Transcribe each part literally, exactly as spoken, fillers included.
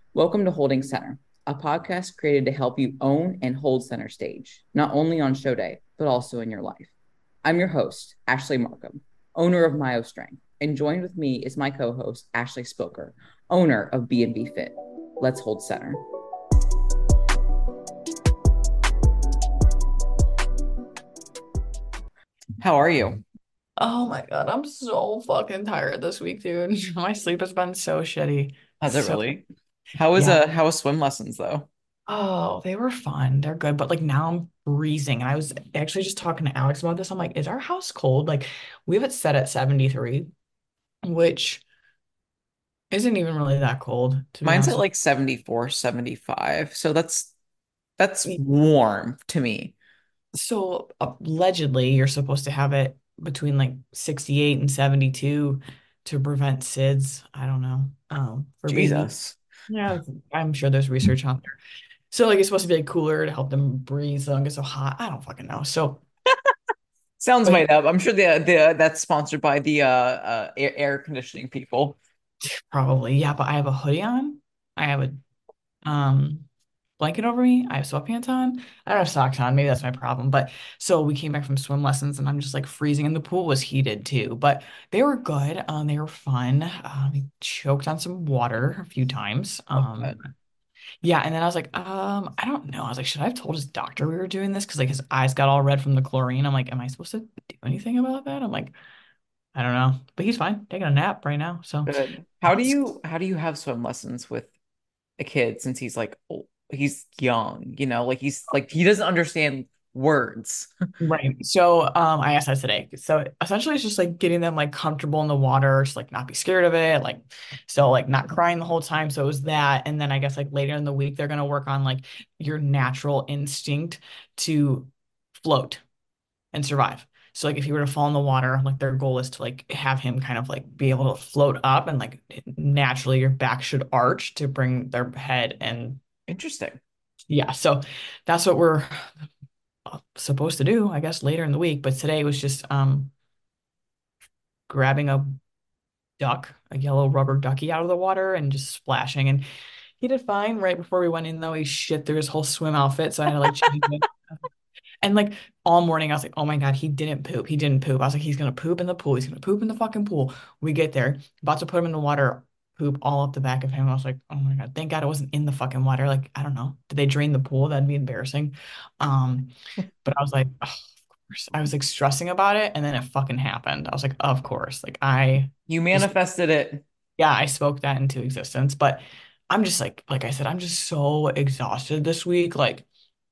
Welcome to Holding Center, a podcast created to help you own and hold center stage, not only on show day, but also in your life. I'm your host, Ashley Markham, owner of Myo Strength, and joined with me is my co-host, Ashley Spilker, owner of B and B Fit. Let's hold center. How are you? Oh my God, I'm so fucking tired this week, dude. My sleep has been so shitty. How's it So, really? How was yeah. uh how was swim lessons though? Oh, they were fun. They're good. But like now I'm freezing. And I was actually just talking to Alex about this. I'm like, is our house cold? Like, we have it set at seventy-three, which isn't even really that cold, to be Mine's at honest with like seventy-four, seventy-five. So that's that's you. warm to me. So allegedly, you're supposed to have it between like sixty-eight and seventy-two to prevent S I D S. I don't know. Um, for babies. Jesus. Yeah, I'm sure there's research out there. So like it's supposed to be like cooler to help them breathe so it don't get so hot. I don't fucking know. So Sounds but made up. I'm sure the the that's sponsored by the uh, uh air, air conditioning people. probably, yeah, but I have a hoodie on. I have a um blanket over me. I have sweatpants on. I don't have socks on. Maybe that's my problem. But so we came back from swim lessons and I'm just like freezing and the pool was heated too. But they were good. Um, they were fun. Um, we choked on some water a few times. Love Um, that. yeah, and then I was like, um, I don't know. I was like, should I have told his doctor we were doing this? Because like his eyes got all red from the chlorine. I'm like, am I supposed to do anything about that? I'm like, I don't know. But he's fine, taking a nap right now. So Good. How do you how do you have swim lessons with a kid since he's like old, he's young, you know, like he's like he doesn't understand words. right. So um I asked that today. So essentially it's just like getting them like comfortable in the water, just like not be scared of it, like so like not crying the whole time. So it was that. And then I guess like later in the week they're gonna work on like your natural instinct to float and survive. So like if he were to fall in the water, like their goal is to like have him kind of like be able to float up and like naturally your back should arch to bring their head and Interesting. yeah. So that's what we're uh, supposed to do, I guess, later in the week. But today was just um grabbing a duck, a yellow rubber ducky out of the water and just splashing. And he did fine. Right before we went in though, he shit through his whole swim outfit. So I had to like change it. And like all morning, I was like, oh my God, he didn't poop. He didn't poop. I was like, he's gonna poop in the pool. He's gonna poop in the fucking pool. We get there, about to put him in the water, poop all up the back of him. I was like, oh my God, thank God it wasn't in the fucking water. Like, I don't know. Did they drain the pool? That'd be embarrassing. Um, but I was like, oh, of course. I was like stressing about it, and then it fucking happened. I was like, of course. Like I You just manifested it. yeah, I spoke that into existence. But I'm just like, like I said, I'm just so exhausted this week. Like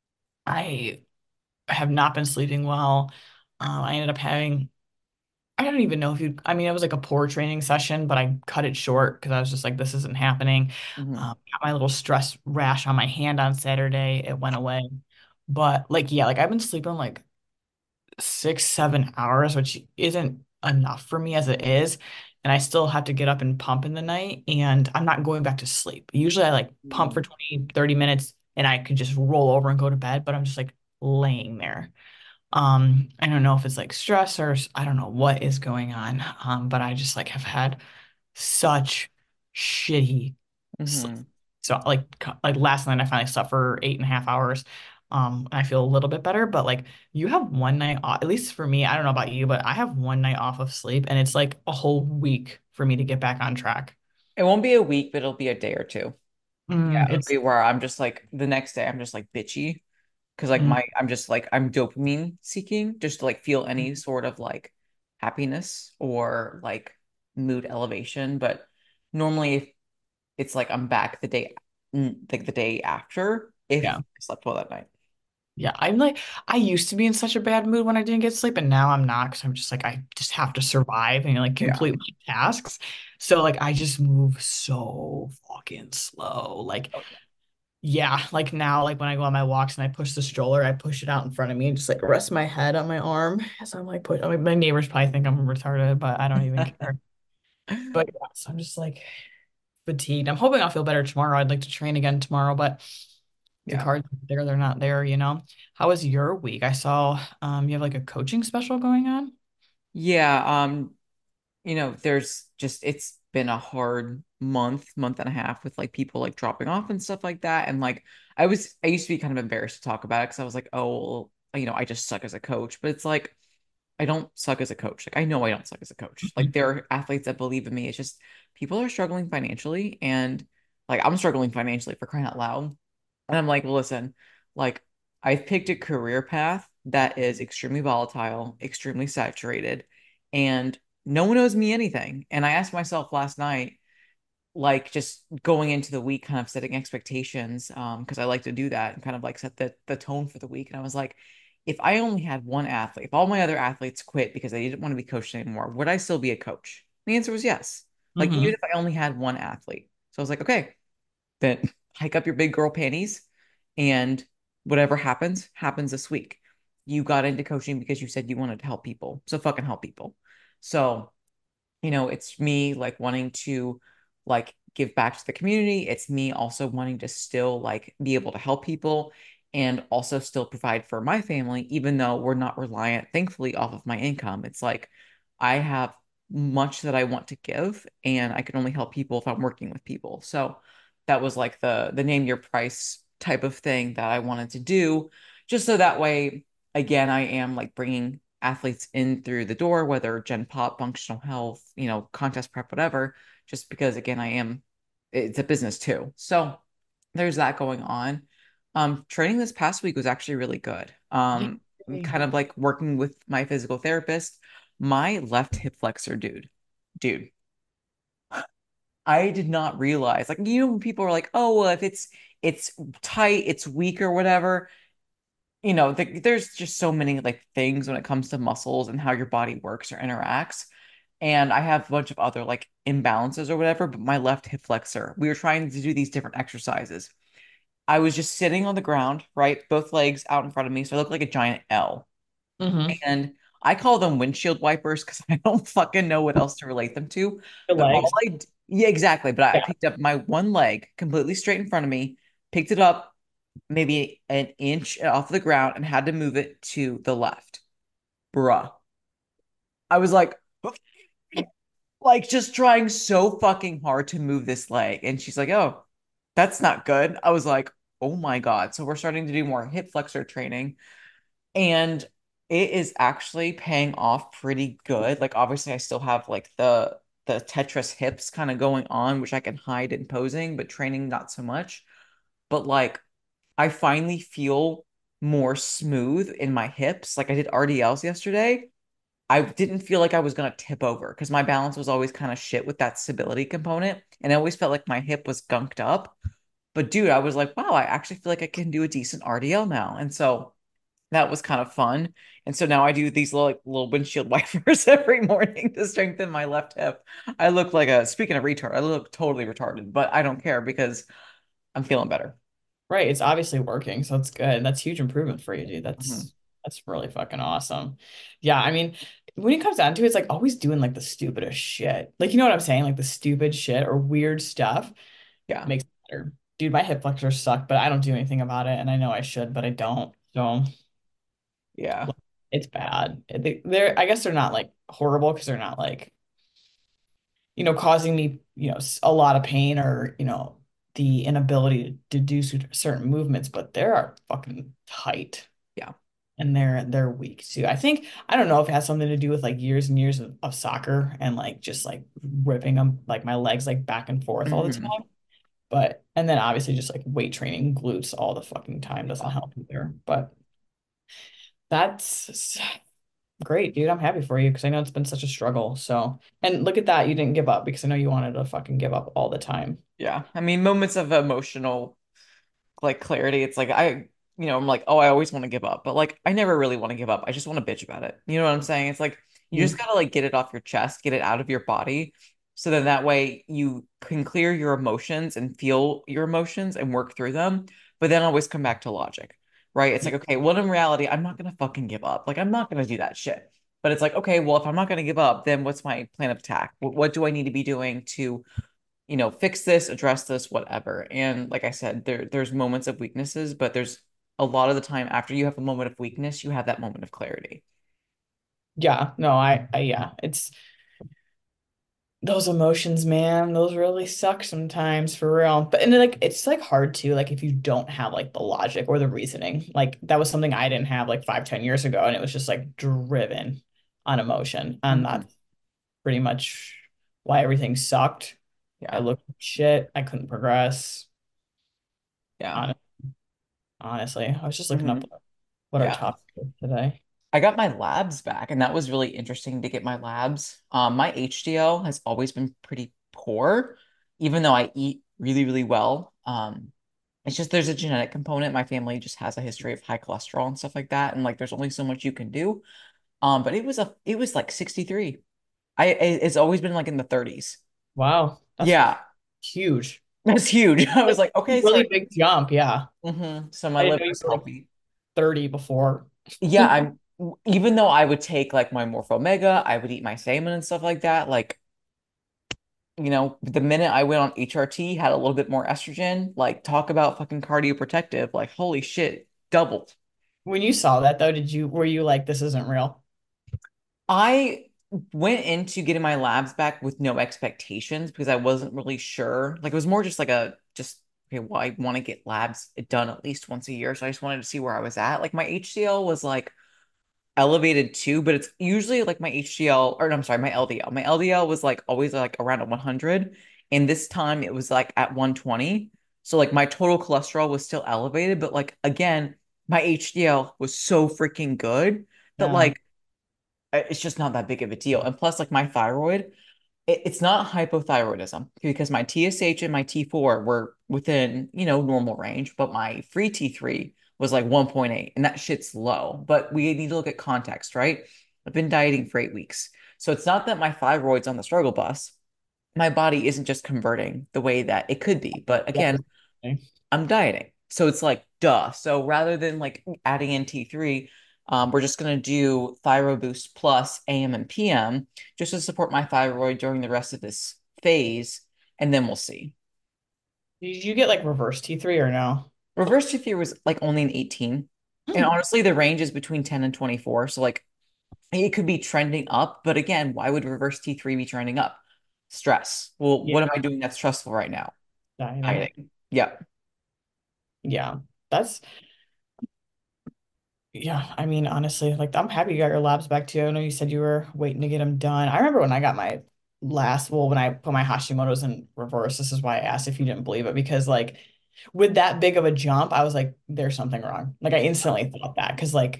I have not been sleeping well. Um, I ended up having, I don't even know if you, I mean, it was like a poor training session, but I cut it short because I was just like, this isn't happening. Mhm. Um, got my little stress rash on my hand on Saturday. It went away. But like, yeah, like I've been sleeping like six, seven hours, which isn't enough for me as it is. And I still have to get up and pump in the night, and I'm not going back to sleep. Usually I like pump for twenty, thirty minutes and I could just roll over and go to bed, but I'm just like laying there. Um, I don't know if it's like stress or s- I don't know what is going on. Um, but I just like have had such shitty sleep. Mhm. So like c- like last night I finally slept for eight and a half hours. Um, I feel a little bit better, but like you have one night off, at least for me, I don't know about you, but I have one night off of sleep and it's like a whole week for me to get back on track. It won't be a week, but it'll be a day or two. Yeah, Mm, it'll it's be where I'm just like the next day I'm just like bitchy because like mm, my I'm just like I'm dopamine seeking just to like feel any sort of like happiness or like mood elevation. But normally if it's like I'm back the day mm, like the day after if yeah. I slept well that night. Yeah, I'm like, I used to be in such a bad mood when I didn't get sleep, and now I'm not because I'm just like, I just have to survive and like Yeah. complete my tasks. So, like, I just move so fucking slow. Like, Okay. yeah, like now, like when I go on my walks and I push the stroller, I push it out in front of me and just like rest my head on my arm as I'm like, put, I mean, my neighbors probably think I'm retarded, but I don't even care. But yeah, so I'm just like fatigued. I'm hoping I'll feel better tomorrow. I'd like to train again tomorrow, but the Yeah. cards aren't there, they're not there, you know. How was your week? I saw um you have like a coaching special going on. Yeah, um, you know, there's just it's been a hard month, month and a half with like people like dropping off and stuff like that. And like I was, I used to be kind of embarrassed to talk about it because I was like, oh, well, you know, I just suck as a coach. But it's like, I don't suck as a coach. Like I know I don't suck as a coach. Like there are athletes that believe in me. It's just people are struggling financially and like I'm struggling financially for crying out loud. And I'm like, well, listen, like I've picked a career path that is extremely volatile, extremely saturated, and no one owes me anything. And I asked myself last night, like just going into the week, kind of setting expectations, um, because I like to do that and kind of like set the the tone for the week. And I was like, if I only had one athlete, if all my other athletes quit because they didn't want to be coached anymore, would I still be a coach? The answer was yes. Like even Hmm. if I only had one athlete. So I was like, okay, then hike up your big girl panties and whatever happens, happens this week. You got into coaching because you said you wanted to help people. So fucking help people. So you know, it's me like wanting to like give back to the community. It's me also wanting to still like be able to help people and also still provide for my family, even though we're not reliant, thankfully, off of my income. It's like I have much that I want to give, and I can only help people if I'm working with people. So that was like the the name your price type of thing that I wanted to do, just so that way, again, I am like bringing athletes in through the door, whether Gen Pop, functional health, you know, contest prep, whatever, just because again, I am, it's a business too. So there's that going on. Um, training this past week was actually really good. Um, Yay. kind of like working with my physical therapist, my left hip flexor, dude, dude, I did not realize, like, you know, when people are like, oh, well, if it's, it's tight, it's weak or whatever, you know, the, there's just so many like things when it comes to muscles and how your body works or interacts. And I have a bunch of other like imbalances or whatever, but my left hip flexor, we were trying to do these different exercises. I was just sitting on the ground, right? Both legs out in front of me. So I look like a giant L. Hmm. And I call them windshield wipers because I don't fucking know what else to relate them to. The But all legs. I, d- yeah, exactly. But I Yeah. picked up my one leg completely straight in front of me, picked it up maybe an inch off the ground and had to move it to the left. Bruh. I was like, like just trying so fucking hard to move this leg. And she's like, oh, that's not good. I was like, oh my God. So we're starting to do more hip flexor training. And it is actually paying off pretty good. Like obviously I still have like the the Tetris hips kind of going on, which I can hide in posing, but training not so much. But like I finally feel more smooth in my hips. Like I did R D Ls yesterday. I didn't feel like I was going to tip over because my balance was always kind of shit with that stability component. And I always felt like my hip was gunked up. But dude, I was like, wow, I actually feel like I can do a decent R D L now. And so that was kind of fun. And so now I do these little, like, little windshield wipers every morning to strengthen my left hip. I look like a, speaking of retard, I look totally retarded, but I don't care because I'm feeling better. Right. It's obviously working, so that's good. That's huge improvement for you, dude. Mhm. That's that's really fucking awesome. Yeah, I mean, when it comes down to it, it's like always doing like the stupidest shit. Like, you know what I'm saying? Like the stupid shit or weird stuff Yeah. makes it better. Dude, my hip flexors suck, but I don't do anything about it, and I know I should, but I don't. So Yeah. it's bad. They, they're, I guess they're not like horrible because they're not like, you know, causing me, you know, s- a lot of pain or, you know, the inability to, to do cer- certain movements, but they are fucking tight Yeah. and they're they're weak too. I think I don't know if it has something to do with like years and years of, of soccer and like just like ripping them like my legs like back and forth all the Hmm. time. But and then obviously just like weight training glutes all the fucking time doesn't Yeah. help either. But that's great, dude. I'm happy for you because I know it's been such a struggle. So, and look at that, you didn't give up because I know you wanted to fucking give up all the time. Yeah. I mean, moments of emotional like clarity. It's like I, you know, I'm like, oh, I always want to give up, but like I never really want to give up. I just want to bitch about it. You know what I'm saying? It's like you just Mm. gotta like get it off your chest, get it out of your body. So then that way you can clear your emotions and feel your emotions and work through them, but then always come back to logic, right? It's like, okay, well, in reality, I'm not gonna fucking give up. Like I'm not gonna do that shit. But it's like, okay, well, if I'm not gonna give up, then what's my plan of attack? What, what do I need to be doing to you know, fix this, address this, whatever. And like I said, there there's moments of weaknesses, but there's a lot of the time after you have a moment of weakness, you have that moment of clarity. Yeah, no, I, I, yeah, it's Those emotions, man, those really suck sometimes for real. But and like it's like hard too, like if you don't have like the logic or the reasoning. Like that was something I didn't have like five, ten years ago, and it was just like driven on emotion. And Mhm. that's pretty much why everything sucked. I Yeah. looked like shit. I couldn't progress. Yeah. Hon- Honestly, I was just looking up Hmm. what our Yeah. topic is today. I got my labs back, and that was really interesting to get my labs. Um, my H D L has always been pretty poor, even though I eat really, really well. Um, it's just there's a genetic component. My family just has a history of high cholesterol and stuff like that, and like there's only so much you can do. Um, but it was a it was like sixty-three. I it- it's always been like in the thirties. Wow, that's Yeah, huge. that's huge. I was Like like, okay, really sorry. big jump, yeah. Hmm. So my I didn't liver know you is were like healthy. thirty before. Yeah, I'm even though I would take like my Morpho Omega, I would eat my salmon and stuff like that. Like, you know, the minute I went on H R T, had a little bit more estrogen, like talk about fucking cardioprotective, like holy shit, doubled. When you saw that though, did you were you like this isn't real? I went into getting my labs back with no expectations because I wasn't really sure. Like it was more just like a just okay, well, I want to get labs done at least once a year. So I just wanted to see where I was at. Like my H C L was like elevated too, but it's usually like my H D L, or no, I'm sorry, my L D L. My L D L was like always like around a one hundred, and this time it was like at one twenty. So like my total cholesterol was still elevated, but like again, my H D L was so freaking good that Yeah. like it's just not that big of a deal. And plus, like my thyroid, it, it's not hypothyroidism because my T S H and my T four were within, you know, normal range, but my free T three was like one point eight, and that shit's low. But we need to look at context, right? I've been dieting for eight weeks. So it's not that my thyroid's on the struggle bus. My body isn't just converting the way that it could be. But again, I'm dieting. So it's like, duh. So rather than like adding in T three, um, we're just going to do Thyro Boost Plus A M and P M just to support my thyroid during the rest of this phase. And then we'll see. Did you get like reverse T three or no? Reverse T three was like only an eighteen. And Hmm. honestly, the range is between ten and twenty-four. So like it could be trending up. But again, why would reverse T three be trending up? Stress. Well, Yeah, what am I doing that's stressful right now? dieting. Dieting. Yeah. Yeah. That's yeah, I mean honestly, like I'm happy you got your labs back too. I know you said you were waiting to get them done. I remember when I got my last, well, when I put my Hashimoto's in reverse, this is why I asked if you didn't believe it, because like with that big of a jump, I was like, there's something wrong. Like I instantly thought that because like,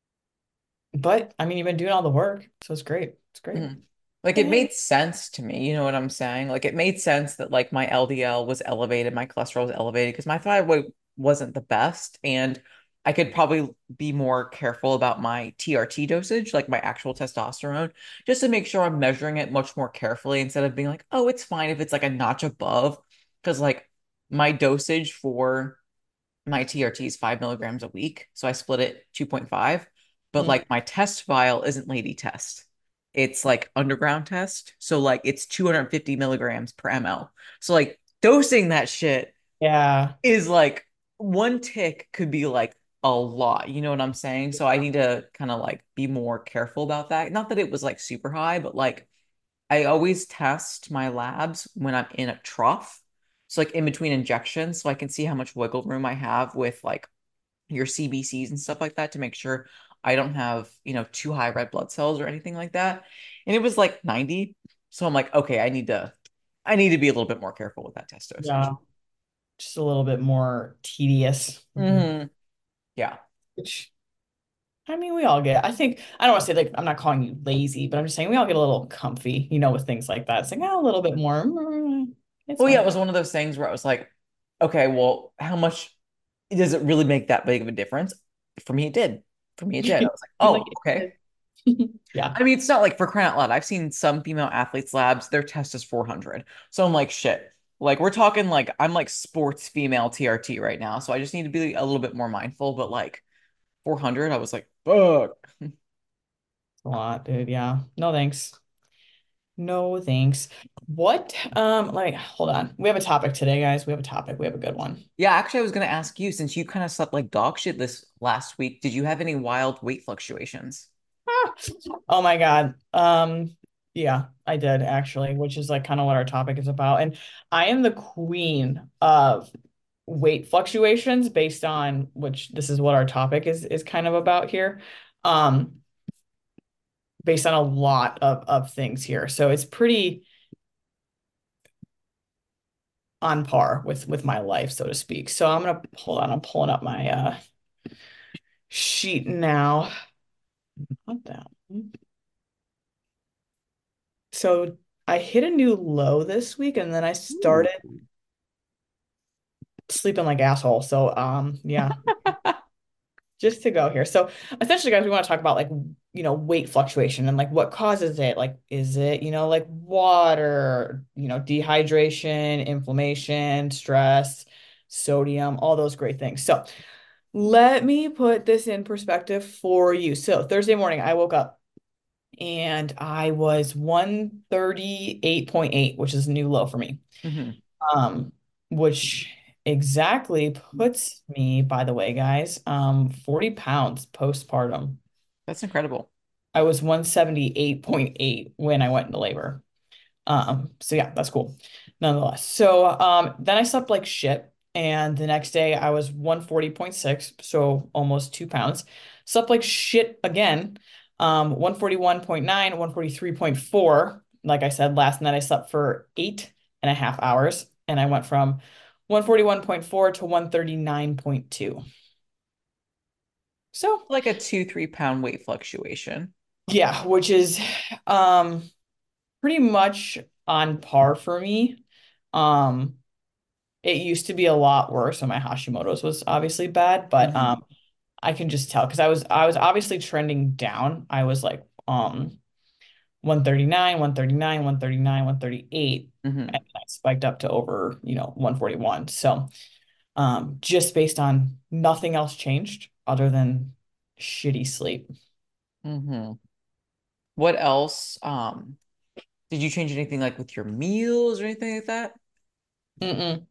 but I mean, you've been doing all the work, so it's great. It's great. Mhm. Like it Yeah. made sense to me, you know what I'm saying? Like it made sense that like my L D L was elevated, my cholesterol was elevated because my thyroid wasn't the best, and I could probably be more careful about my T R T dosage, like my actual testosterone, just to make sure I'm measuring it much more carefully instead of being like, oh, it's fine if it's like a notch above, because like my dosage for my T R T is five milligrams a week. So I split it two point five. But Mm. like my test file isn't lady test. It's like underground test. So like it's two hundred fifty milligrams per ml. So like dosing that shit Yeah. is like one tick could be like a lot. You know what I'm saying? So I need to kind of like be more careful about that. Not that it was like super high, but like I always test my labs when I'm in a trough. So like in between injections, so I can see how much wiggle room I have with like your C B Cs and stuff like that to make sure I don't have, you know, too high red blood cells or anything like that. And it was like ninety. So I'm like, okay, I need to I need to be a little bit more careful with that test dosage. Yeah. Just a little bit more tedious. Mhm. Hmm. Yeah. Which I mean, we all get. I think I don't want to say like I'm not calling you lazy, but I'm just saying we all get a little comfy, you know, with things like that. It's like oh, a little bit more. mm, It's Well, yeah, it fine. was one of those things where I was like, okay, well, how much does it really make that big of a difference? For me, it did. For me, it did. I was like, You're like, oh, okay. yeah, I mean, it's not like for crying out loud. I've seen some female athletes' labs, their test is four hundred. So I'm like, shit. Like, we're talking like, I'm like sports female T R T right now. So I just need to be a little bit more mindful. But like four hundred, I was like, fuck. a lot, dude. Yeah, no thanks. No thanks. What? Um, let me hold on. We have a topic today, guys. We have a topic. We have a good one. Yeah, actually, I was going to ask you since you kind of slept like dog shit this last week, did you have any wild weight fluctuations? Ah, oh my God. Um, Yeah, I did actually, which is like kind of what our topic is about. And I am the queen of weight fluctuations based on which this is what our topic is is kind of about here. Um, based on a lot of of things here. So it's pretty on par with with my life, so to speak. So I'm gonna hold on, I'm pulling up my uh sheet now. What the? So I hit a new low this week and then I Ooh. started sleeping like asshole. So um yeah, just to go here. So essentially, guys, we want to talk about like, you know, weight fluctuation and like what causes it. Like, is it, you know, like water, you know, dehydration, inflammation, stress, sodium, all those great things. So let me put this in perspective for you. So Thursday morning, I woke up and I was one thirty-eight point eight, which is a new low for me. Hmm. Um, which exactly puts me, by the way, guys, um, forty pounds postpartum. That's incredible. I was one seventy-eight point eight when I went into labor. Um, so yeah, that's cool. Nonetheless. So um then I slept like shit. And the next day I was one forty point six, so almost two pounds. Slept like shit again. Um, one forty-one point nine, one forty-three point four. Like I said, last night I slept for eight and a half hours, and I went from one forty-one point four to one thirty-nine point two. So Like a two, three pound weight fluctuation. yeah, which is um pretty much on par for me. Um, It used to be a lot worse when my Hashimoto's was obviously bad, but Hmm. um I can just tell because I was I was obviously trending down. I was like um one thirty-nine, one thirty-nine, one thirty-nine, one thirty-eight, Hmm. and I spiked up to over, you know, one forty-one. So um just based on nothing else changed other than shitty sleep. Hmm. What else? Um, did you change anything like with your meals or anything like that? Mm-mm.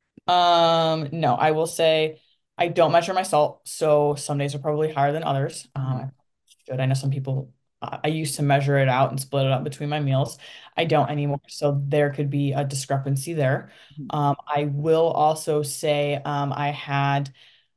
Um, no, I will say I don't measure my salt, so some days are probably higher than others. Um, Hmm. I should. I know some people. Uh, I used to measure it out and split it up between my meals. I don't anymore, so there could be a discrepancy there. Um, I will also say um, I had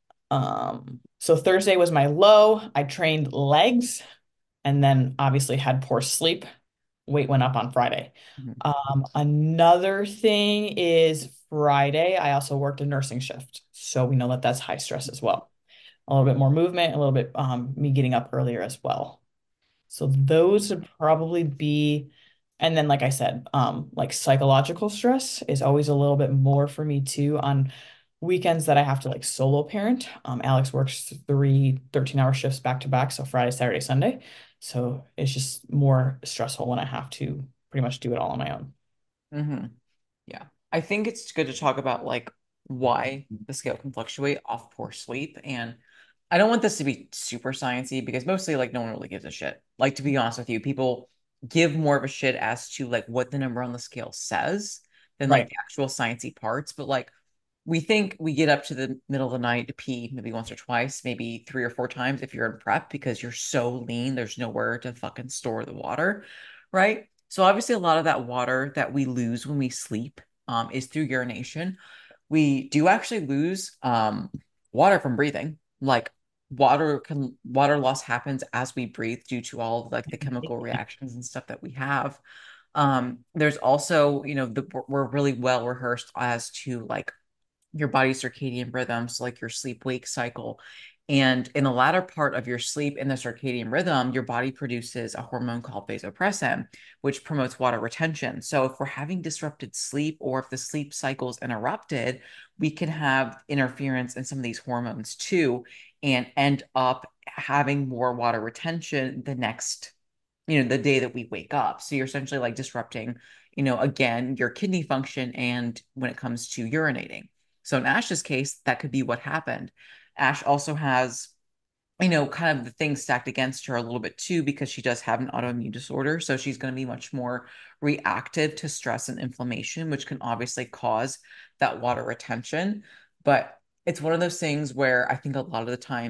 um, so Thursday was my low. I trained legs and then obviously had poor sleep. Weight went up on Friday. Hmm. Um, another thing is Friday, I also worked a nursing shift. So we know that that's high stress as well. A little bit more movement, a little bit um, me getting up earlier as well. So those would probably be, and then like I said, um, like psychological stress is always a little bit more for me too on weekends that I have to like solo parent. Um, Alex works three thirteen hour shifts back to back, so Friday, Saturday, Sunday. So it's just more stressful when I have to pretty much do it all on my own. Hmm. Yeah. I think it's good to talk about like why the scale can fluctuate off poor sleep. And I don't want this to be super sciencey because mostly like no one really gives a shit. Like to be honest with you, people give more of a shit as to like what the number on the scale says than like Right. the actual sciencey parts. But like we think we get up to the middle of the night to pee maybe once or twice, maybe three or four times if you're in prep because you're so lean, there's nowhere to fucking store the water, right? So obviously a lot of that water that we lose when we sleep um, is through urination. We do actually lose um, water from breathing. Like water can water loss happens as we breathe due to all of like the chemical reactions and stuff that we have. Um, there's also, you know, the we're really well rehearsed as to like your body's circadian rhythms, like your sleep wake cycle. And in the latter part of your sleep in the circadian rhythm, your body produces a hormone called vasopressin, which promotes water retention. So if we're having disrupted sleep or if the sleep cycle is interrupted, we can have interference in some of these hormones too and end up having more water retention the next, you know, the day that we wake up. So you're essentially like disrupting, you know, again, your kidney function and when it comes to urinating. So in Ash's case, that could be what happened. Ash also has, you know, kind of the things stacked against her a little bit too, because she does have an autoimmune disorder. So she's going to be much more reactive to stress and inflammation, which can obviously cause that water retention. But it's one of those things where I think a lot of the times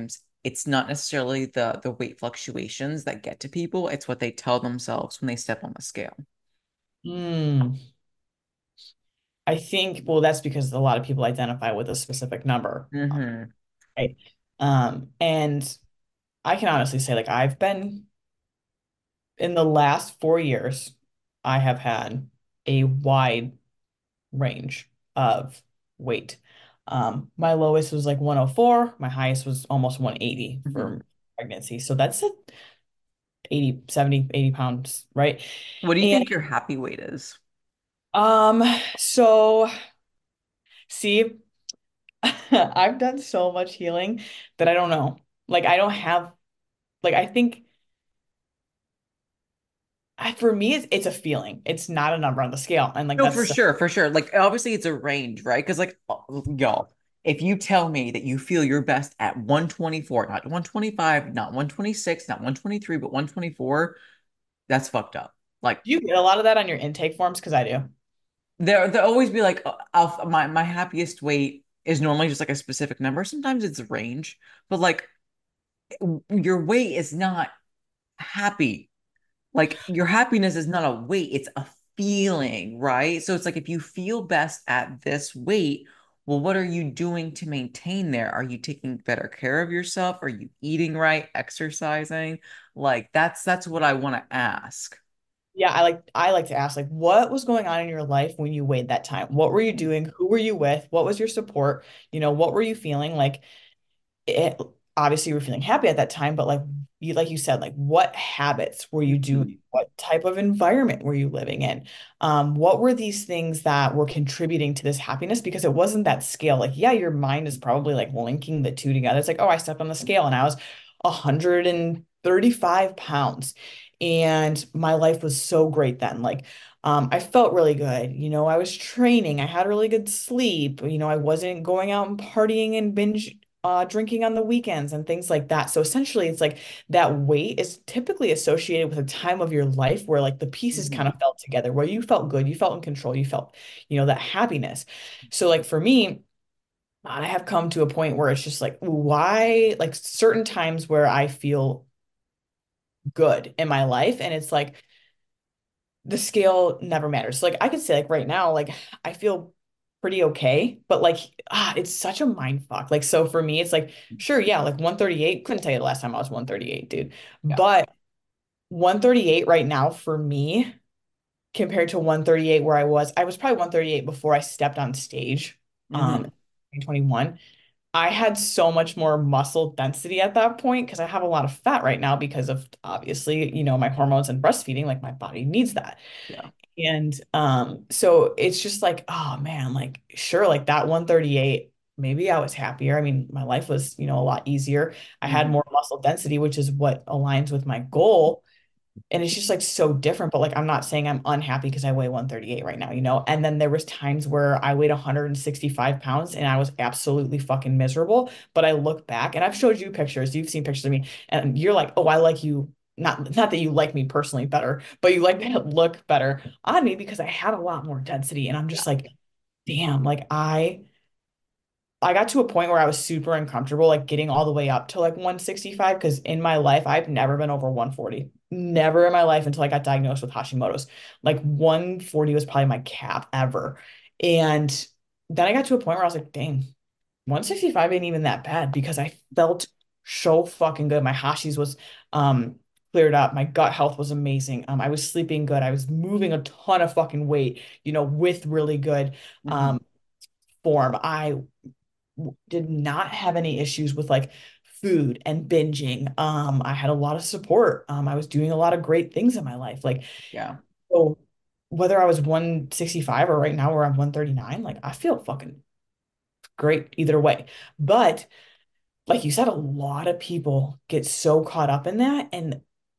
it's not necessarily the the weight fluctuations that get to people, it's what they tell themselves when they step on the scale. Hmm. I think, well, that's because a lot of people identify with a specific number, Mm-hmm. right? Um, and I can honestly say, like, I've been in the last four years, I have had a wide range of weight. Um, my lowest was like one oh four, my highest was almost one eighty Mm-hmm. for pregnancy. So that's a eighty, seventy, eighty pounds, right? What do you And think your happy weight is? um, so see, I've done so much healing that I don't know. Like I don't have like I think I, for me it's it's a feeling. It's not a number on the scale. And like No, for that's sure, for sure. Like obviously it's a range, right? Because like oh, y'all, if you tell me that you feel your best at one twenty-four, not one twenty-five, not one twenty-six, not one twenty-three, but one twenty-four, that's fucked up. Like you get a lot of that on your intake forms because I do. there there always be like uh, I'll, my my happiest weight is normally just like a specific number. Sometimes it's a range, but like your weight is not happy. Like your happiness is not a weight, it's a feeling, right? So it's like if you feel best at this weight, well, what are you doing to maintain there? Are you taking better care of yourself? Are you eating right, exercising? Like that's that's what I want to ask. Yeah, I like I like to ask like what was going on in your life when you weighed that time? What were you doing? Who were you with? What was your support? You know, what were you feeling? Like it obviously you were feeling happy at that time, but like you like you said, like what habits were you doing? What type of environment were you living in? Um, what were these things that were contributing to this happiness? Because it wasn't that scale. Like, yeah, your mind is probably like linking the two together. It's like, oh, I stepped on the scale and I was one hundred thirty-five pounds. And my life was so great then. Like, um, I felt really good. You know, I was training. I had really good sleep. You know, I wasn't going out and partying and binge uh, drinking on the weekends and things like that. So essentially, it's like that weight is typically associated with a time of your life where like the pieces kind Mhm. of fell together, where you felt good, you felt in control, you felt, you know, that happiness. So like for me, I have come to a point where it's just like, why, like certain times where I feel good in my life, and it's like the scale never matters. Like I could say like right now, like I feel pretty okay, but like ah, it's such a mind fuck. Like so for me, it's like sure, yeah, like one thirty-eight. Couldn't tell you the last time I was one thirty-eight, dude. Yeah. But one thirty-eight right now for me compared to one thirty-eight where I was, I was probably one thirty-eight before I stepped on stage um Hmm. in twenty twenty-one. I had so much more muscle density at that point because I have a lot of fat right now because of obviously, you know, my hormones and breastfeeding, like my body needs that. Yeah. And um, so it's just like, oh man, like sure, like that one thirty-eight, maybe I was happier. I mean, my life was, you know, a lot easier. I had Hmm. more muscle density, which is what aligns with my goal. And it's just like so different. But like I'm not saying I'm unhappy because I weigh one thirty-eight right now, you know? And then there was times where I weighed one hundred sixty-five pounds and I was absolutely fucking miserable. But I look back and I've showed you pictures, you've seen pictures of me, and you're like, oh, I like you. Not not that you like me personally better, but you like that look better on me because I had a lot more density. And I'm Yeah. just like, damn, like I I got to a point where I was super uncomfortable, like getting all the way up to like one sixty-five, because in my life, I've never been over one forty. Never in my life until I got diagnosed with Hashimoto's. Like one forty was probably my cap ever. And then I got to a point where I was like, dang, one sixty-five ain't even that bad because I felt so fucking good. My Hashi's was um cleared up. My gut health was amazing. Um, I was sleeping good. I was moving a ton of fucking weight, you know, with really good Hmm. um form. I did not have any issues with like food and binging. Um, I had a lot of support. Um, I was doing a lot of great things in my life. Like, Yeah. so whether I was one sixty-five or right now where I'm one thirty-nine, like I feel fucking great either way. But like you said, a lot of people get so caught up in that. And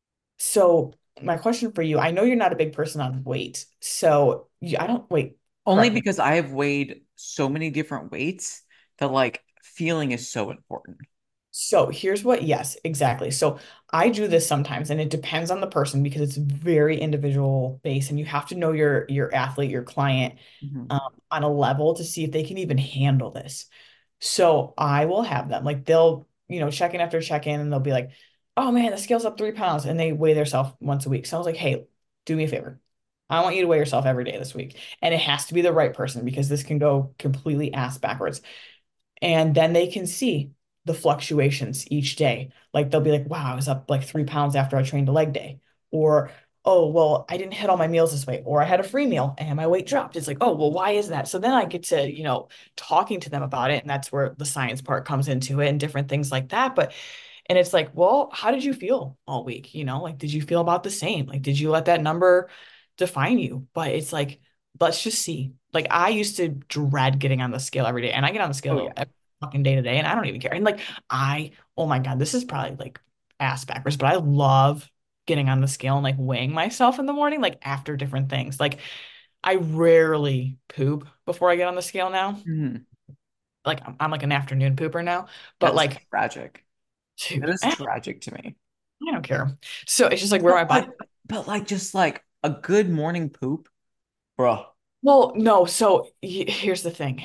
so my question for you, I know you're not a big person on weight. So you, I don't wait, Only correct me. because I have weighed so many different weights that like feeling is so important. So here's what, yes, exactly. So I do this sometimes, and it depends on the person because it's very individual based, and you have to know your your athlete, your client, Hmm. um, on a level to see if they can even handle this. So I will have them like they'll you know, check in after check in, and they'll be like, oh man, the scale's up three pounds, and they weigh themselves once a week. So I was like, hey, do me a favor. I want you to weigh yourself every day this week. And it has to be the right person because this can go completely ass backwards. And then they can see the fluctuations each day. Like they'll be like, wow, I was up like three pounds after I trained a leg day. Or, oh, well, I didn't hit all my meals this way. Or I had a free meal and my weight dropped. It's like, oh, well, why is that? So then I get to, you know, talking to them about it. And that's where the science part comes into it and different things like that. But and it's like, well, how did you feel all week? You know, like, did you feel about the same? Like, did you let that number define you? But it's like, let's just see. Like, I used to dread getting on the scale every day, and I get on the Oh scale yeah. every fucking day to day, and I don't even care. And like, I, oh my God, this is probably like ass backwards, but I love getting on the scale and like weighing myself in the morning, like after different things. Like, I rarely poop before I get on the scale now. Mhm. Like, I'm, I'm like an afternoon pooper now, but That's like, tragic. That dude, is I tragic to me. I don't care. So it's just like where But my body. like, but like, just like a good morning poop, bro. Well, no. So y- here's the thing.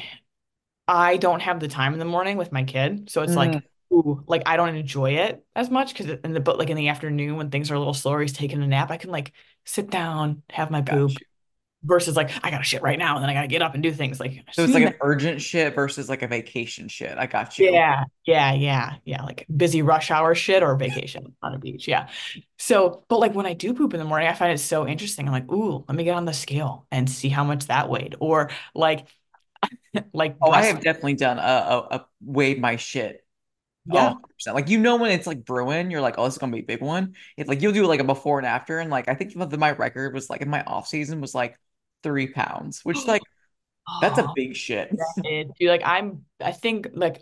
I don't have the time in the morning with my kid, so it's Mm, like, ooh, like I don't enjoy it as much because in the but like in the afternoon when things are a little slower, he's taking a nap. I can like sit down, have my got poop you. versus like I gotta shit right now and then I gotta get up and do things. Like as So it's soon like as an urgent shit versus like a vacation shit. I got you. yeah, yeah, yeah, yeah. Like busy rush hour shit or vacation on a beach. Yeah. So, but like when I do poop in the morning, I find it so interesting. I'm like, ooh, let me get on the scale and see how much that weighed. Or like, like Oh, I breast. have definitely done a, a, a weighed my shit. Oh, Yeah. one hundred percent. Like you know when it's like brewing, you're like, oh, this is gonna be a big one. It's like you'll do like a before and after, and like I think the, my record was like in my off season was like three pounds, which like that's a Oh, big shit. it, dude, like I'm, I think like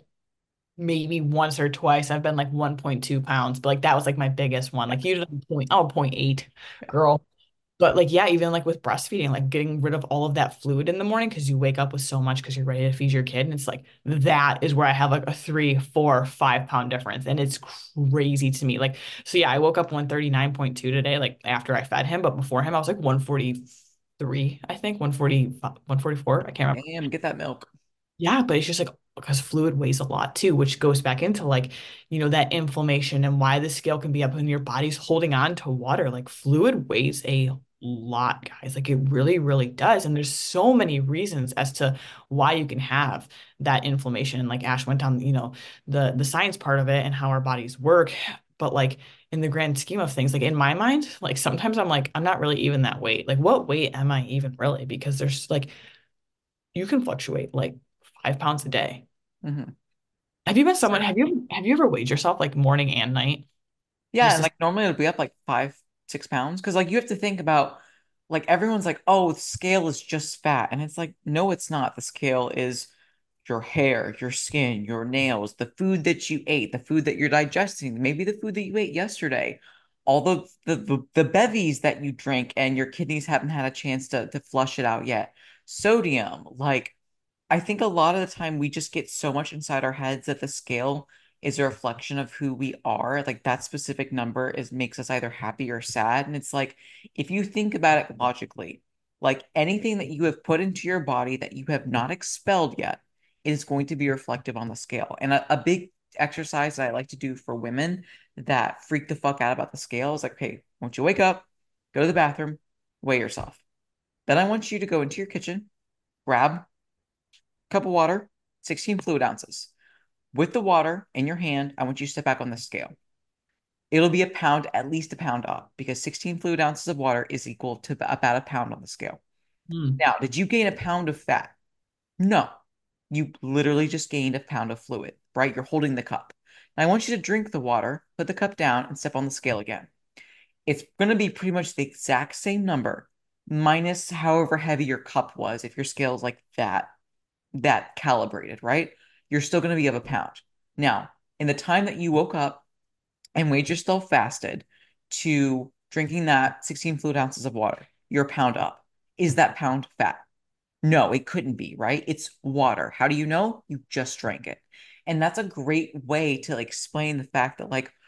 maybe once or twice I've been like one point two pounds, but like that was like my biggest one. Like usually I'm point, oh, point eight, girl. But like, yeah, even like with breastfeeding, like getting rid of all of that fluid in the morning because you wake up with so much because you're ready to feed your kid. And it's like that is where I have like a three, four, five pound difference. And it's crazy to me. Like, so yeah, I woke up one thirty-nine point two today, like after I fed him, but before him, I was like one forty-three, I think, one forty, one forty-four. I can't remember. Damn, get that milk. Yeah, but it's just like because fluid weighs a lot too, which goes back into like, you know, that inflammation and why the scale can be up and your body's holding on to water. Like fluid weighs a lot, guys. Like it really, really does. And there's so many reasons as to why you can have that inflammation. And like Ash went down, you know, the the science part of it and how our bodies work. But like in the grand scheme of things, like in my mind, like sometimes I'm like, I'm not really even that weight. Like what weight am I even really? Because there's like you can fluctuate like five pounds a day. Hmm. Have you been someone, have you have you ever weighed yourself like morning and night? Yeah, Just and to, like normally it would be up like five, six pounds because like you have to think about like everyone's like, oh, the scale is just fat, and it's like, no, it's not. The scale is your hair, your skin, your nails, the food that you ate, the food that you're digesting, maybe the food that you ate yesterday, all the the the, the bevies that you drink and your kidneys haven't had a chance to to flush it out yet. Sodium, like I think a lot of the time we just get so much inside our heads that the scale is a reflection of who we are. Like that specific number is makes us either happy or sad. And it's like if you think about it logically, like anything that you have put into your body that you have not expelled yet is going to be reflective on the scale. And a, a big exercise that I like to do for women that freak the fuck out about the scale is like, hey, won't you wake up, go to the bathroom, weigh yourself. Then I want you to go into your kitchen, grab cup of water, sixteen fluid ounces. With the water in your hand, I want you to step back on the scale. It'll be a pound, at least a pound up, because sixteen fluid ounces of water is equal to about a pound on the scale. hmm. Now, did you gain a pound of fat? No. You literally just gained a pound of fluid, right? You're holding the cup. Now, I want you to drink the water, put the cup down, and step on the scale again. It's going to be pretty much the exact same number, minus however heavy your cup was, if your scale is like that that calibrated, right? You're still going to be of a pound. Now, in the time that you woke up and weighed yourself fasted to drinking that sixteen fluid ounces of water, you're a pound up. Is that pound fat? No, it couldn't be, right? It's water. How do you know? You just drank it. And that's a great way to like explain the fact that like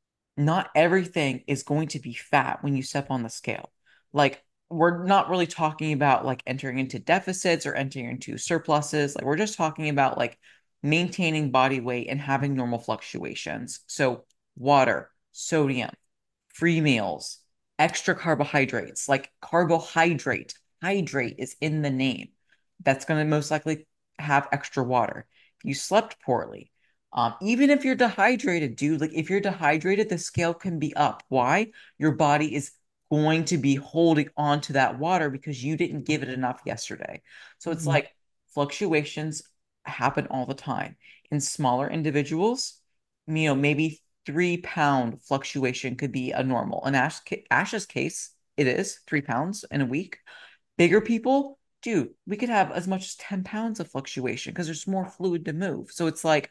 not everything is going to be fat when you step on the scale. Like, we're not really talking about like entering into deficits or entering into surpluses. Like, we're just talking about like maintaining body weight and having normal fluctuations. So, water, sodium, free meals, extra carbohydrates, like carbohydrate, hydrate is in the name. That's going to most likely have extra water. If you slept poorly, um, even if you're dehydrated, dude, like if you're dehydrated, the scale can be up. Why? Your body is going to be holding on to that water because you didn't give it enough yesterday. So it's Mhm. like fluctuations happen all the time. In smaller individuals, you know, maybe three pound fluctuation could be a normal. In Ash, Ash's case, it is three pounds in a week. Bigger people, dude, we could have as much as ten pounds of fluctuation because there's more fluid to move. So it's like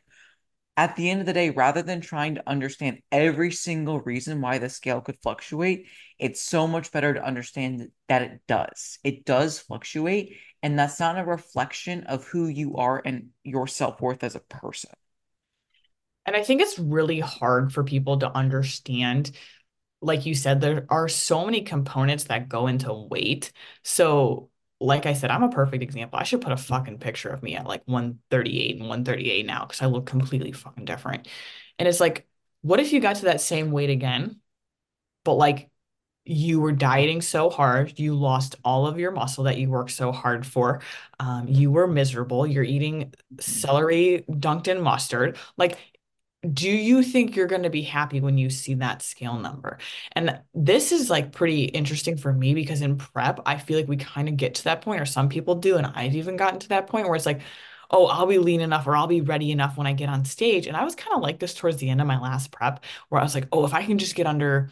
at the end of the day, rather than trying to understand every single reason why the scale could fluctuate, it's so much better to understand that it does. It does fluctuate, and that's not a reflection of who you are and your self-worth as a person. And I think it's really hard for people to understand. Like you said, there are so many components that go into weight. So, like I said, I'm a perfect example. I should put a fucking picture of me at like one thirty-eight and one thirty-eight now because I look completely fucking different. And it's like, what if you got to that same weight again, but like you were dieting so hard, you lost all of your muscle that you worked so hard for. Um, you were miserable. You're eating celery dunked in mustard. Like, do you think you're going to be happy when you see that scale number? And this is like pretty interesting for me because in prep, I feel like we kind of get to that point, or some people do. And I've even gotten to that point where it's like, oh, I'll be lean enough or I'll be ready enough when I get on stage. And I was kind of like this towards the end of my last prep, where I was like, oh, if I can just get under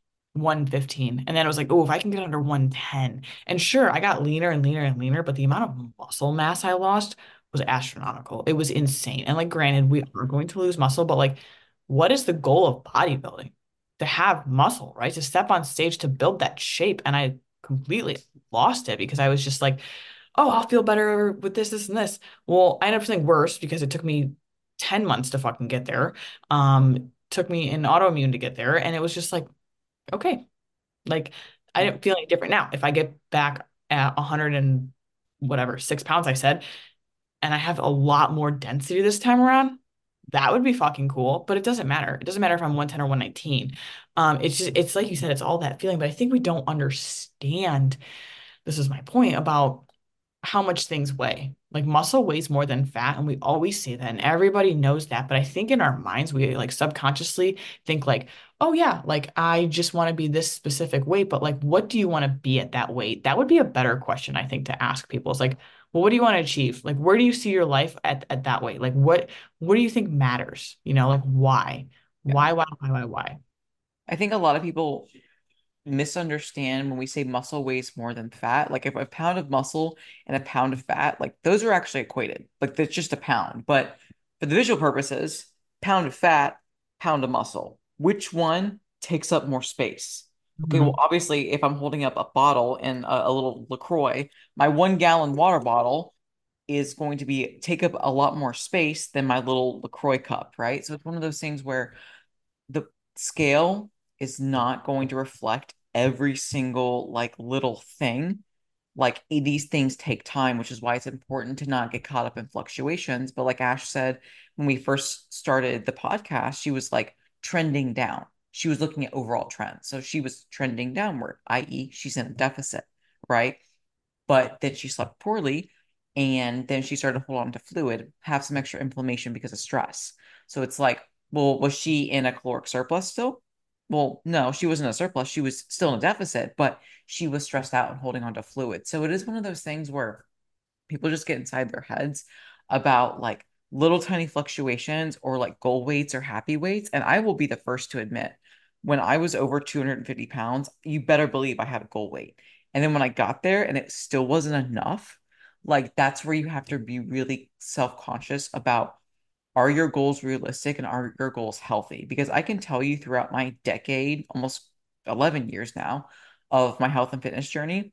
one fifteen. And then it was like, oh, if I can get under one ten. And sure, I got leaner and leaner and leaner, but the amount of muscle mass I lost was astronomical. It was insane. And like, granted, we are going to lose muscle, but like, what is the goal of bodybuilding? To have muscle, right? To step on stage to build that shape. And I completely lost it because I was just like, oh, I'll feel better with this, this, and this. Well, I ended up feeling worse because it took me ten months to fucking get there. Um, took me an autoimmune to get there. And it was just like, okay, like I Yeah. didn't feel any different now. If I get back at one hundred and whatever, six pounds, I said, and I have a lot more density this time around, that would be fucking cool. But it doesn't matter. It doesn't matter if I'm one ten or one nineteen. Um, it's just, it's like you said, it's all that feeling. But I think we don't understand, this is my point about how much things weigh. Like muscle weighs more than fat, and we always say that, and everybody knows that. But I think in our minds, we like subconsciously think like, oh yeah, like I just want to be this specific weight, but like, what do you want to be at that weight? That would be a better question, I think, to ask people. It's like, well, what do you want to achieve? Like, where do you see your life at, at that weight? Like, what what do you think matters? You know, like why? Yeah. Why, why, why, why, why? I think a lot of people misunderstand when we say muscle weighs more than fat. Like if a pound of muscle and a pound of fat, like those are actually equated. Like that's just a pound. But for the visual purposes, pound of fat, pound of muscle. Which one takes up more space? Okay, well, Mhm. obviously, if I'm holding up a bottle and a, a little LaCroix, my one gallon water bottle is going to be take up a lot more space than my little LaCroix cup, right? So it's one of those things where the scale is not going to reflect every single like little thing. Like these things take time, which is why it's important to not get caught up in fluctuations. But like Ash said, when we first started the podcast, she was like trending down. She was looking at overall trends. So she was trending downward, that is, she's in a deficit, right? But then she slept poorly and then she started to hold on to fluid, have some extra inflammation because of stress. So it's like, well, was she in a caloric surplus still? Well, no, she wasn't a surplus. She was still in a deficit, but she was stressed out and holding on to fluid. So it is one of those things where people just get inside their heads about like little tiny fluctuations or like goal weights or happy weights. And I will be the first to admit, when I was over two hundred fifty pounds, you better believe I had a goal weight. And then when I got there and it still wasn't enough, like that's where you have to be really self-conscious about, are your goals realistic and are your goals healthy? Because I can tell you throughout my decade, almost eleven years now, of my health and fitness journey,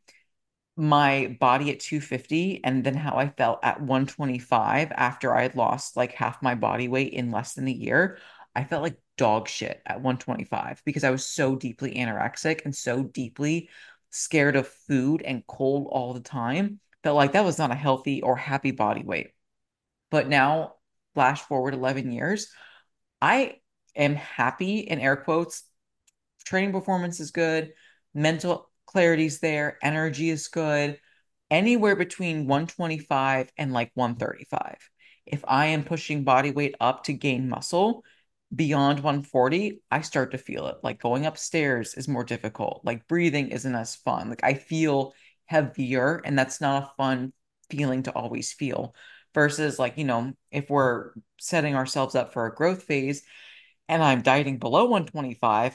my body at two fifty and then how I felt at one twenty-five after I had lost like half my body weight in less than a year. I felt like dog shit at one twenty-five because I was so deeply anorexic and so deeply scared of food and cold all the time. Felt like that was not a healthy or happy body weight. But now flash forward eleven years, I am happy in air quotes. Training performance is good, mental clarity's there, energy is good, anywhere between one twenty-five and like one thirty-five. If I am pushing body weight up to gain muscle beyond one forty, I start to feel it. Like going upstairs is more difficult. Like breathing isn't as fun. Like I feel heavier, and that's not a fun feeling to always feel. Versus, like, you know, if we're setting ourselves up for a growth phase and I'm dieting below one twenty-five,